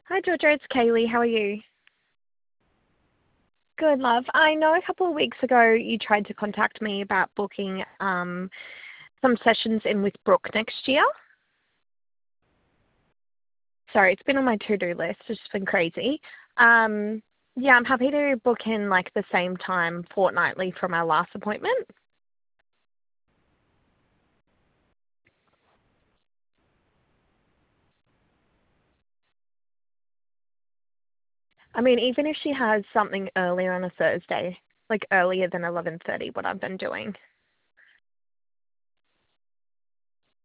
Hi, Georgia. It's Kaylee. How are you? Good, love. I know a couple of weeks ago you tried to contact me about booking some sessions in with Brooke next year. Sorry, it's been on my to-do list. It's just been crazy. Yeah, I'm happy to book in like the same time fortnightly from our last appointment. I mean, even if she has something earlier on a Thursday, like earlier than 11:30, what I've been doing.